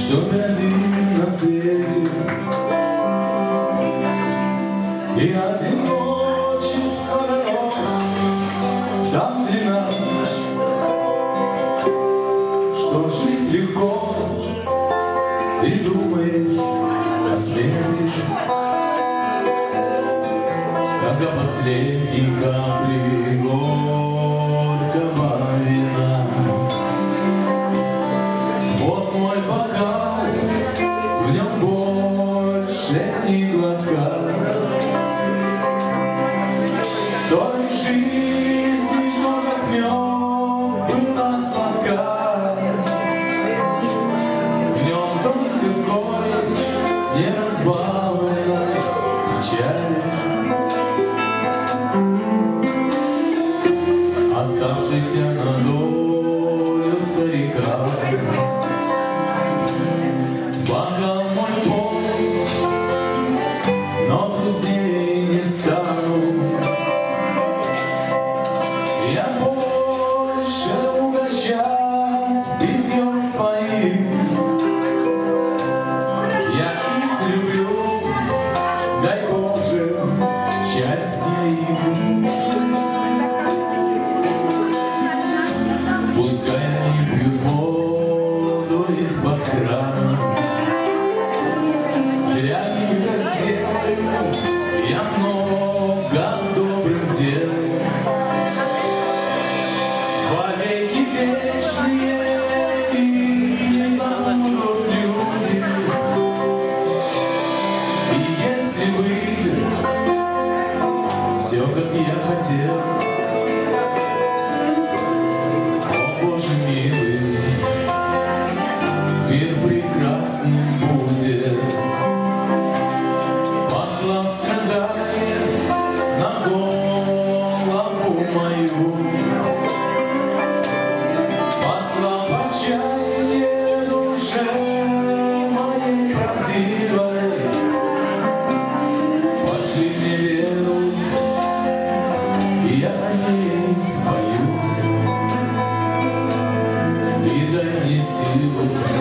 что ты один на свете, и одиночество дорог там длина, что жить легко, ты думаешь о смерти, как о последней капле горького вина. Вот мой бокал, в нем больше ни глотка той жизни, что как днем была сладка. В нем только горечь неразбавленной печали, оставшийся на долю старика. Бокал мой полный, но друзей не стану. Я больше угощать питьем своим. Я их люблю, дай Боже, счастья им. Пускай они пьют воду из-под крана, для них сделаю я много добрых дел. Вовеки вечные их не забудут люди. И если выйдет все, как я хотел, мир прекрасным будет, послав страдания на голову мою, послав отчаяние душе моей правдивой. Пошли мне веру, и я о ней спою, и дай мне силу